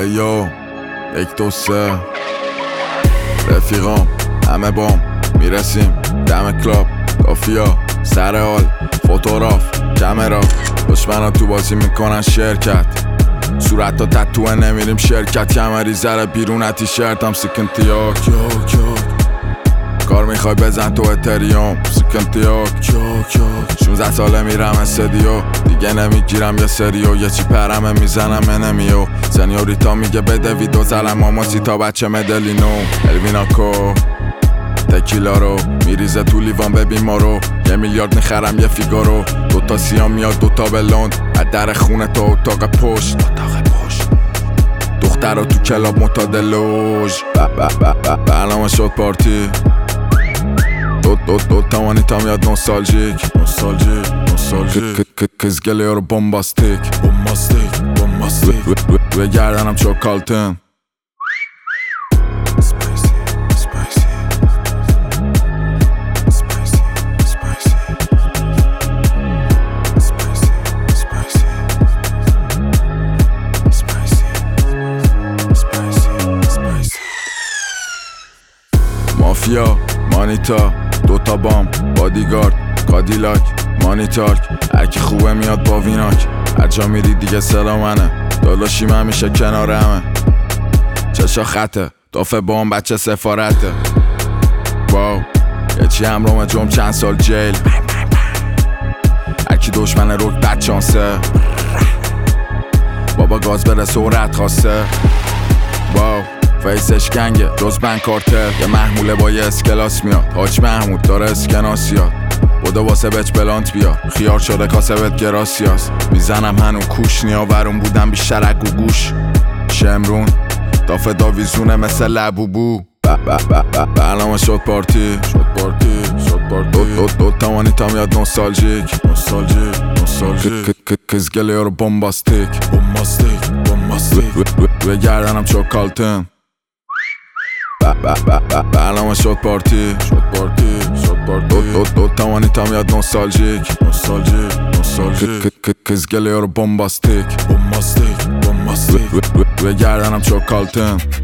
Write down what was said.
ایو 1 2 3 رفیقام همه بام میرسیم دم کلاب کافیا سر حال فوتوگراف کامرا دشمنا تو بازی میکنن شرکت صورت تا تتوه نمیریم شرکت کمری زره بیرون تیشرت هم سیکنتیاک کار میخوای بزن تو اتریوم سیکنتیاک 16 ساله میرم استدیو دیگه نمیگیرم یه سریو یه چی پرمه میزنم انمیو سنیوریتا میگه بده ویدو زلم ماماسی تا بچه مدلینو الویناکو تکیلا رو میریزه تو لیوان ببین ما رو 1 میلیارد میخرم یه فیگارو 2 تا سیام میاد 2 تا بلوند از در خونه تا اتاق پشت دختر رو تو کلاب متادلوژ برنامه شد پارتی دو تا مانیتا میاد نوستالژیک کزگله رو بومباستیک روی گردنم چوکالتن مافیا مانیتا 2 تا بام بادیگارد کادیلاک مانیتارک هرکی خوبه میاد با ویناک هر جا میری دیگه صدا منه داداشیم همیشه کنار همه چشا خطه دافه بام بچه سفارته واو یه چی همرام جم چند سال جیل هرکی دشمن روک بد چانسه بابا گاز بره سرعت خواسته واو فیسش گنگه دزبن کارتر یه محموله با یه اسکلاس میاد حاج محمود داره اسکناسیاد بوده واسه بچ بلانت بیار خیار شده کاسه بهت گراسیاس میزنم هنو کوش نیاورون بودم بیشتر اگو گوش شمرون دافه داویزونه مثل لبوبو برنامه شد پارتی دو تا مانیتا میاد نوستالژیک کزگله رو بومباستیک روی گردنم چوکالتن برنامه شد پارتی دو تا مانیتا میاد نوستالژیک کزگله رو بومباستیک روی گردنم چوکالتن